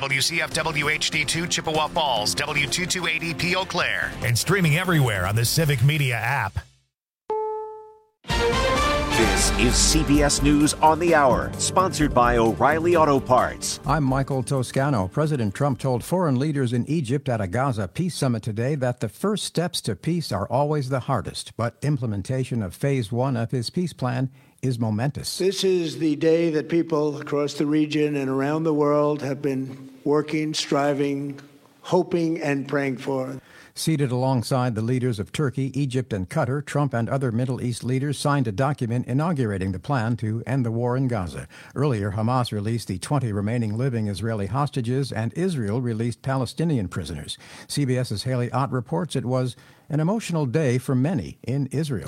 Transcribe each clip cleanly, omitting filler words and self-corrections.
WCFW HD2 Chippewa Falls, W2280P Eau Claire, and streaming everywhere on the Civic Media app. This is CBS News on the Hour, sponsored by O'Reilly Auto Parts. I'm Michael Toscano. President Trump told foreign leaders in Egypt at a Gaza peace summit today that the first steps to peace are always the hardest, but implementation of phase one of his peace plan is momentous. This is the day that people across the region and around the world have been working, striving, hoping, and praying for. Seated alongside the leaders of Turkey, Egypt, and Qatar, Trump and other Middle East leaders signed a document inaugurating the plan to end the war in Gaza. Earlier, Hamas released the 20 remaining living Israeli hostages, and Israel released Palestinian prisoners. CBS's Haley Ott reports it was an emotional day for many in Israel.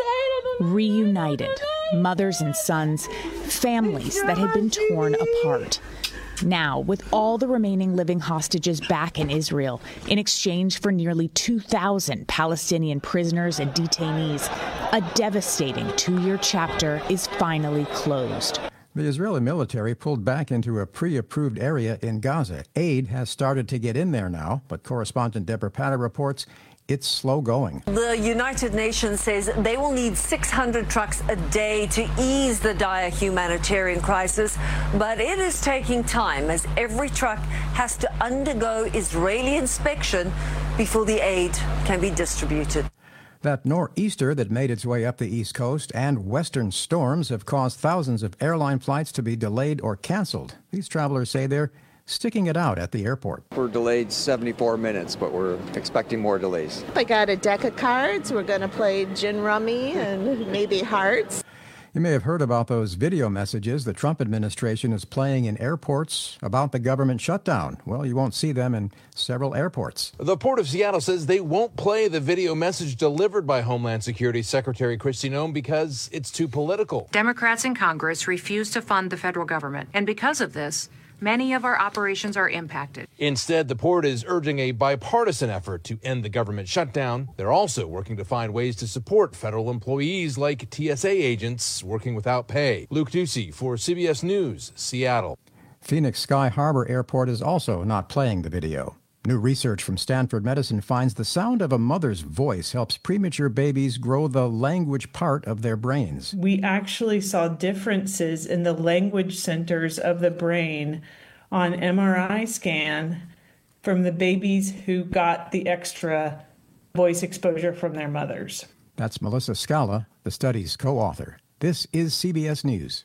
Reunited, mothers and sons, families that had been torn apart. Now, with all the remaining living hostages back in Israel, in exchange for nearly 2,000 Palestinian prisoners and detainees, a devastating two-year chapter is finally closed. The Israeli military pulled back into a pre-approved area in Gaza. Aid has started to get in there now, but correspondent Deborah Patta reports it's slow going. The United Nations says they will need 600 trucks a day to ease the dire humanitarian crisis, but it is taking time as every truck has to undergo Israeli inspection before the aid can be distributed. That nor'easter that made its way up the East Coast and western storms have caused thousands of airline flights to be delayed or canceled. These travelers say they're sticking it out at the airport. We're delayed 74 minutes, but we're expecting more delays. I got a deck of cards. We're going to play gin rummy and maybe hearts. You may have heard about those video messages the Trump administration is playing in airports about the government shutdown. Well, you won't see them in several airports. The Port of Seattle says they won't play the video message delivered by Homeland Security Secretary Kristi Noem because it's too political. Democrats in Congress refuse to fund the federal government, and because of this, many of our operations are impacted. Instead, the port is urging a bipartisan effort to end the government shutdown. They're also working to find ways to support federal employees like TSA agents working without pay. Luke Ducey for CBS News, Seattle. Phoenix Sky Harbor Airport is also not playing the video. New research from Stanford Medicine finds the sound of a mother's voice helps premature babies grow the language part of their brains. We actually saw differences in the language centers of the brain on MRI scan from the babies who got the extra voice exposure from their mothers. That's Melissa Scala, the study's co-author. This is CBS News.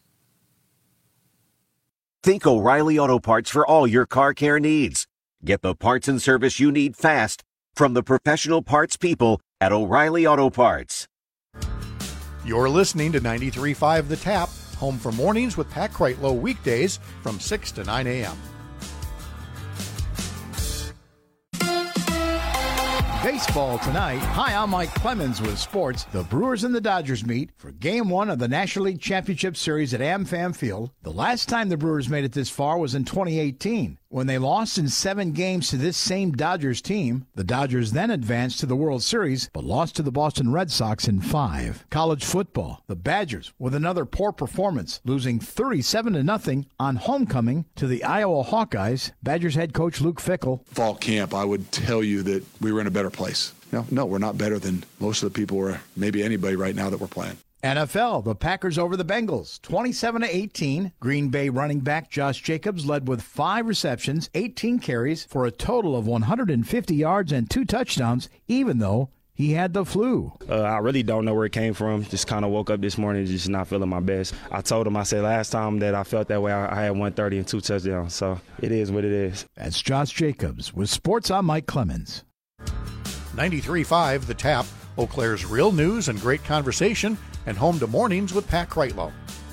Think O'Reilly Auto Parts for all your car care needs. Get the parts and service you need fast from the professional parts people at O'Reilly Auto Parts. You're listening to 93.5 The Tap, home for mornings with Pat Kreitlow weekdays from 6 to 9 a.m. Baseball tonight. Hi, I'm Mike Clemens with sports. The Brewers and the Dodgers meet for Game 1 of the National League Championship Series at AmFam Field. The last time the Brewers made it this far was in 2018, when they lost in 7 games to this same Dodgers team. The Dodgers then advanced to the World Series, but lost to the Boston Red Sox in 5. College football. The Badgers, with another poor performance, losing 37-0 on homecoming to the Iowa Hawkeyes. Badgers head coach Luke Fickell. Fall camp, I would tell you that we were in a better place. No, we're not better than most of the people or maybe anybody right now that we're playing. NFL, the Packers over the Bengals, 27-18. Green Bay running back Josh Jacobs led with 5 receptions, 18 carries for a total of 150 yards and 2 touchdowns, even though he had the flu. I really don't know where it came from. Just kind of woke up this morning just not feeling my best. I told him, I said last time that I felt that way, I had 130 and 2 touchdowns. So it is what it is. That's Josh Jacobs with Sports. I'm Mike Clemens. 93.5 The Tap, Eau Claire's real news and great conversation, and home to mornings with Pat Kreitlow.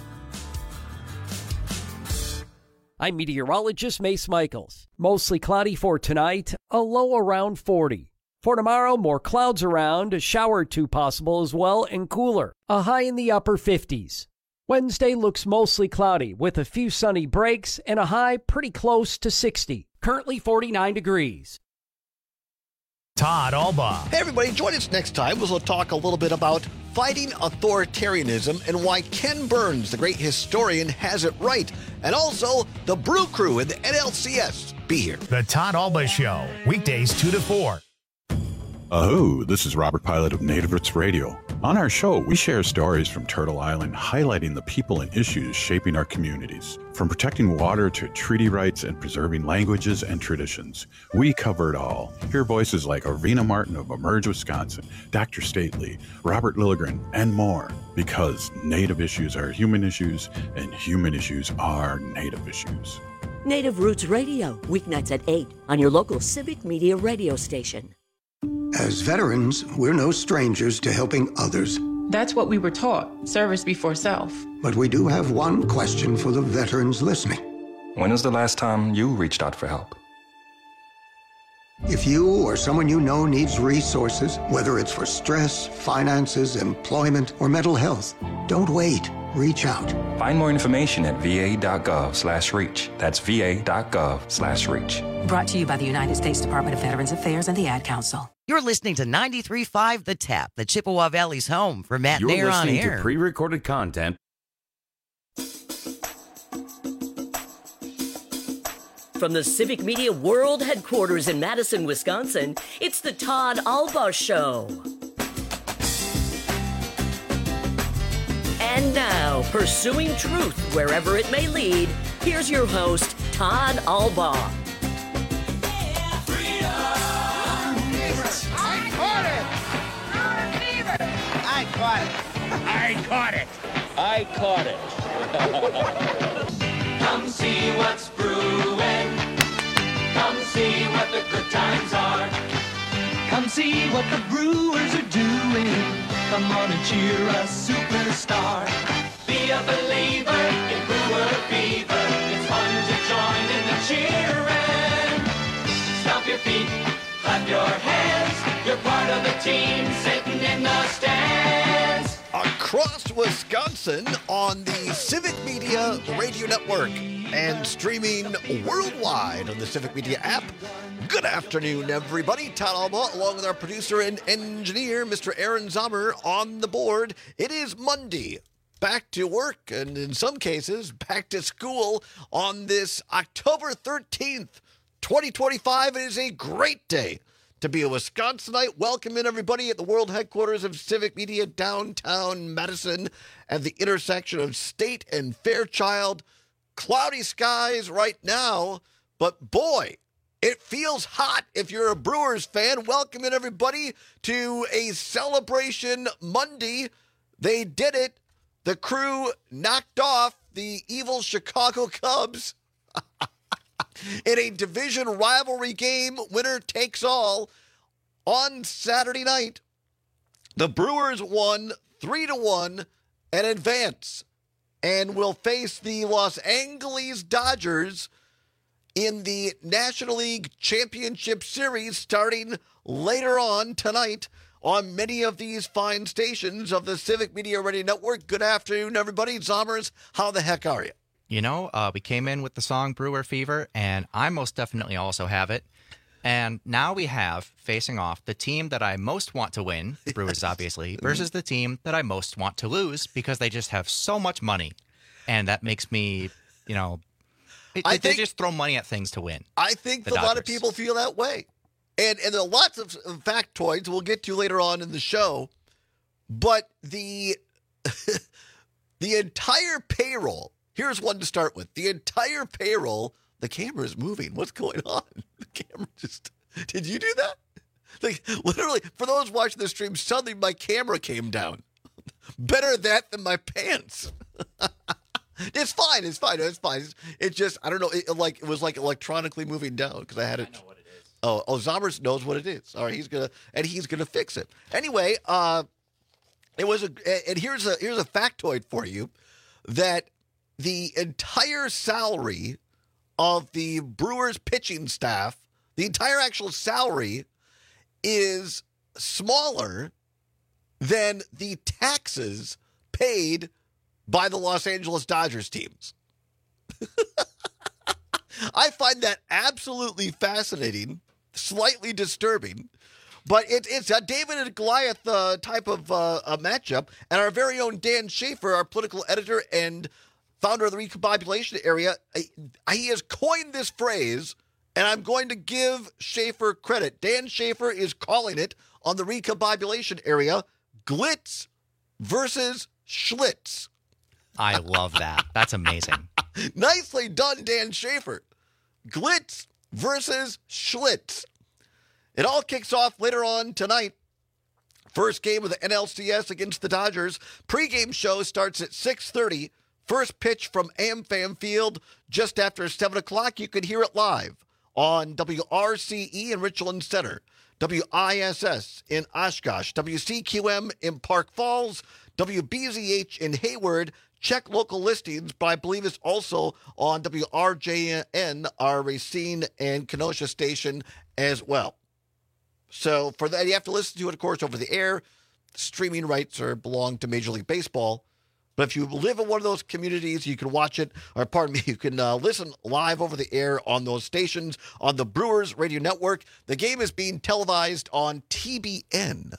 I'm meteorologist Mace Michaels. Mostly cloudy for tonight, a low around 40. For tomorrow, more clouds around, a shower or 2 possible as well, and cooler, a high in the upper 50s. Wednesday looks mostly cloudy with a few sunny breaks and a high pretty close to 60. Currently 49 degrees. Todd Albaugh. Hey, everybody, join us next time as we'll talk a little bit about fighting authoritarianism and why Ken Burns, the great historian, has it right. And also the Brew Crew in the NLCS. be here. The Todd Alba Show, weekdays 2 to 4. This is Robert Pilot of Native Roots Radio. On our show, we share stories from Turtle Island highlighting the people and issues shaping our communities. From protecting water to treaty rights and preserving languages and traditions, we cover it all. Hear voices like Arvina Martin of Emerge, Wisconsin, Dr. Stately, Robert Lilligren, and more. Because Native issues are human issues, and human issues are Native issues. Native Roots Radio, weeknights at 8 on your local Civic Media radio station. As veterans, we're no strangers to helping others. That's what we were taught, service before self. But we do have one question for the veterans listening. When was the last time you reached out for help? If you or someone you know needs resources, whether it's for stress, finances, employment, or mental health, don't wait. Reach out. Find more information at va.gov/reach. That's va.gov/reach. Brought to you by the United States Department of Veterans Affairs and the Ad Council. You're listening to 93.5 The Tap, the Chippewa Valley's home for Matt and Air on Air. You're listening to pre-recorded content. From the Civic Media World Headquarters in Madison, Wisconsin, it's the Todd Alba Show. And now, pursuing truth wherever it may lead, here's your host, Todd Alba. I caught it. Come see what's brewing. Come see what the good times are. Come see what the Brewers are doing. Come on and cheer a superstar. Be a believer in Brewer Fever. It's fun to join in the cheering. Stomp your feet, clap your hands. You're part of the team sitting in the stands. Across Wisconsin on the Civic Media Radio Network and streaming worldwide on the Civic Media app. Good afternoon, everybody. Todd Alba, along with our producer and engineer, Mr. Aaron Zomer, on the board. It is Monday. Back to work, and in some cases, back to school on this October 13th, 2025. It is a great day to be a Wisconsinite. Welcome in, everybody, at the world headquarters of Civic Media, downtown Madison, at the intersection of State and Fairchild. Cloudy skies right now, but boy, it feels hot if you're a Brewers fan. Welcome in, everybody, to a celebration Monday. They did it. The crew knocked off the evil Chicago Cubs in a division rivalry game, winner takes all. On Saturday night, the Brewers won 3-1 and advance, and will face the Los Angeles Dodgers in the National League Championship Series starting later on tonight on many of these fine stations of the Civic Media Radio Network. Good afternoon, everybody. Zomers, how the heck are you? You know, we came in with the song Brewer Fever, and I most definitely also have it. And now we have, facing off, the team that I most want to win, the Brewers obviously, versus the team that I most want to lose because they just have so much money. And that makes me, you know, they just throw money at things to win. I think a lot of people feel that way. And there are lots of factoids we'll get to later on in the show. But the entire payroll, here's one to start with. The entire payroll, the camera is moving. What's going on? The camera just, did you do that? Like, literally, for those watching the stream, suddenly my camera came down. Better that than my pants. It's fine. It's fine. It's just, I don't know. It was like electronically moving down because I had it. I know what it is. Oh, Zomers knows what it is. All right, he's gonna fix it. Anyway, and here's a factoid for you that the entire salary of the Brewers pitching staff, the entire actual salary, is smaller than the taxes paid by the Los Angeles Dodgers teams. I find that absolutely fascinating, slightly disturbing, but it's a David and Goliath type of a matchup. And our very own Dan Schaefer, our political editor and founder of the Recombobulation Area, he has coined this phrase, And I'm going to give Schaefer credit. Dan Schaefer is calling it on the recombobulation area, Glitz versus Schlitz. I love that. That's amazing. Nicely done, Dan Schaefer. Glitz versus Schlitz. It all kicks off later on tonight. First game of the NLCS against the Dodgers. Pre-game show starts at 6:30. First pitch from AmFam Field just after 7 o'clock. You can hear it live on WRCE in Richland Center, WISS in Oshkosh, WCQM in Park Falls, WBZH in Hayward. Check local listings, but I believe it's also on WRJN, our Racine and Kenosha station as well. So for that, you have to listen to it, of course, over the air. Streaming rights belong to Major League Baseball. But if you live in one of those communities, you can watch it, or pardon me, you can listen live over the air on those stations on the Brewers Radio Network. The game is being televised on TBS.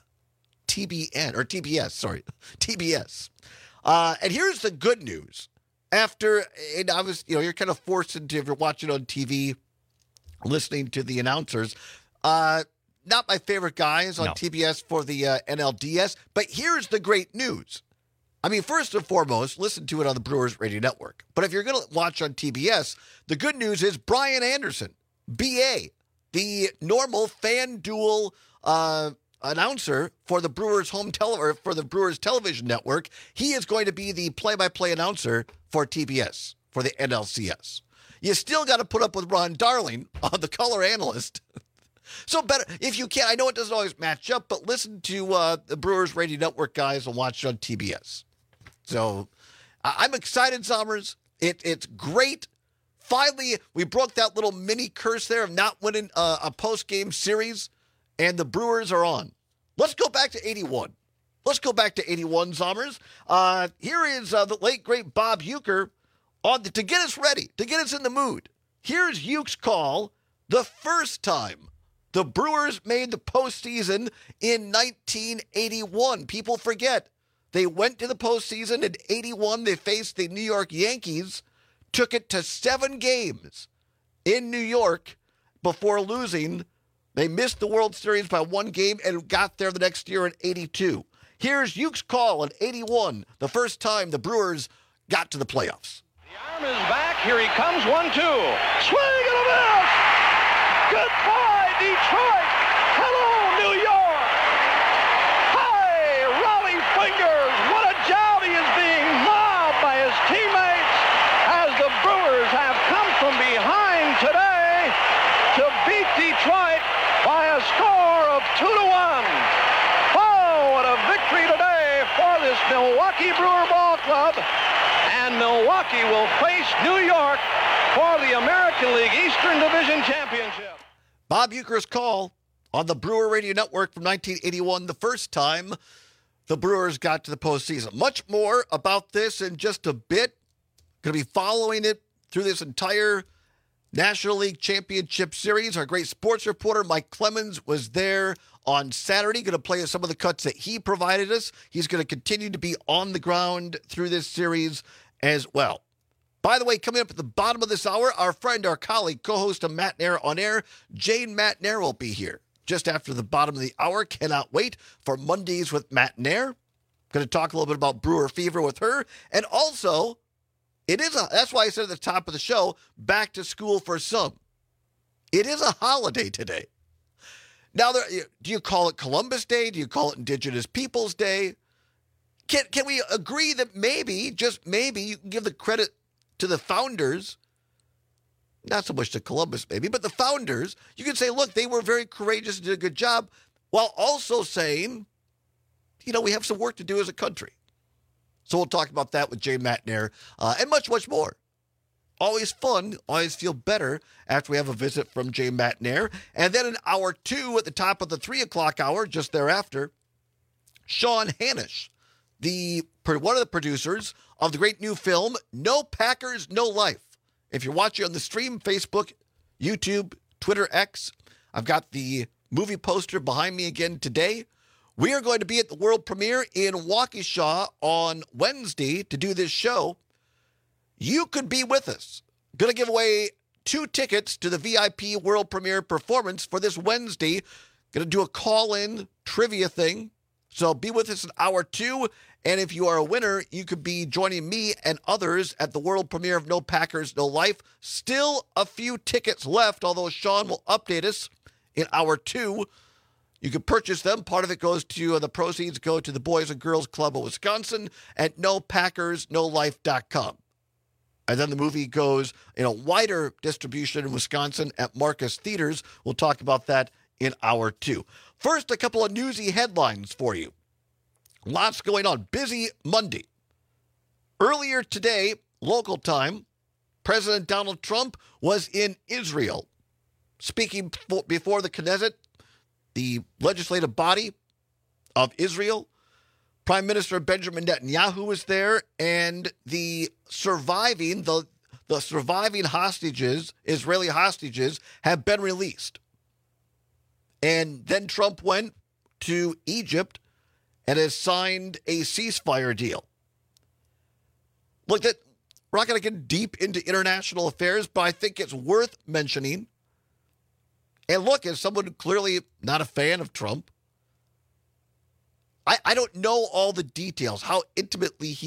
And here's the good news. You're kind of forced into, if you're watching on TV, listening to the announcers. Not my favorite guys on TBS for the NLDS, but here's the great news. I mean, first and foremost, listen to it on the Brewers Radio Network. But if you're going to watch on TBS, the good news is Brian Anderson, BA, the normal FanDuel announcer for the Brewers for the Brewers television network. He is going to be the play-by-play announcer for TBS for the NLCS. You still got to put up with Ron Darling on the color analyst. So better, if you can, I know it doesn't always match up, but listen to the Brewers Radio Network guys and watch it on TBS. So I'm excited, Zommers. It's great. Finally, we broke that little mini curse there of not winning a post-game series, and the Brewers are on. Let's go back to 81. Zommers. Here is the late, great Bob Uecker to get us ready, to get us in the mood. Here's Uke's call the first time the Brewers made the postseason in 1981. People forget. They went to the postseason in 81. They faced the New York Yankees, took it to 7 games in New York before losing. They missed the World Series by 1 game and got there the next year in 82. Here's Uke's call in 81, the first time the Brewers got to the playoffs. The arm is back. Here he comes. 1-2. Swing and a miss. Goodbye, Detroit. Hello, New York. Fingers, what a job he is being mobbed by his teammates as the Brewers have come from behind today to beat Detroit by a score of 2-1. Oh, what a victory today for this Milwaukee Brewer Ball Club. And Milwaukee will face New York for the American League Eastern Division Championship. Bob Uecker's call on the Brewer Radio Network from 1981, the first time the Brewers got to the postseason. Much more about this in just a bit. Going to be following it through this entire National League Championship Series. Our great sports reporter, Mike Clemens, was there on Saturday. Going to play us some of the cuts that he provided us. He's going to continue to be on the ground through this series as well. By the way, coming up at the bottom of this hour, our friend, our colleague, co-host of Matt Nair on Air, Jane Matt Nair, will be here just after the bottom of the hour. Cannot wait for Mondays with Matt Nair. Going to talk a little bit about Brewer Fever with her. And also, that's why I said at the top of the show, back to school for some. It is a holiday today. Now, do you call it Columbus Day? Do you call it Indigenous Peoples Day? Can we agree that maybe, just maybe, you can give the credit to the founders? Not so much to Columbus, maybe, but the founders. You can say, look, they were very courageous and did a good job, while also saying, we have some work to do as a country. So we'll talk about that with Jay Matnair and much, much more. Always fun, always feel better after we have a visit from Jay Matnair. And then in hour 2 at the top of the 3 o'clock hour, just thereafter, Sean Hanish, one of the producers of the great new film, No Packers, No Life. If you're watching on the stream, Facebook, YouTube, Twitter, X, I've got the movie poster behind me again today. We are going to be at the world premiere in Waukesha on Wednesday to do this show. You could be with us. Going to give away 2 tickets to the VIP world premiere performance for this Wednesday. Going to do a call-in trivia thing. So be with us in hour 2. And if you are a winner, you could be joining me and others at the world premiere of No Packers, No Life. Still a few tickets left, although Sean will update us in hour 2. You can purchase them. Part of it goes to, the proceeds go to the Boys and Girls Club of Wisconsin at NoPackersNoLife.com. And then the movie goes in a wider distribution in Wisconsin at Marcus Theaters. We'll talk about that in hour 2. First, a couple of newsy headlines for you. Lots going on. Busy Monday. Earlier today, local time, President Donald Trump was in Israel, speaking before the Knesset, the legislative body of Israel. Prime Minister Benjamin Netanyahu was there, and the surviving hostages, Israeli hostages, have been released. And then Trump went to Egypt and has signed a ceasefire deal. Look, we're not going to get deep into international affairs, but I think it's worth mentioning. And look, as someone clearly not a fan of Trump, I don't know all the details, how intimately he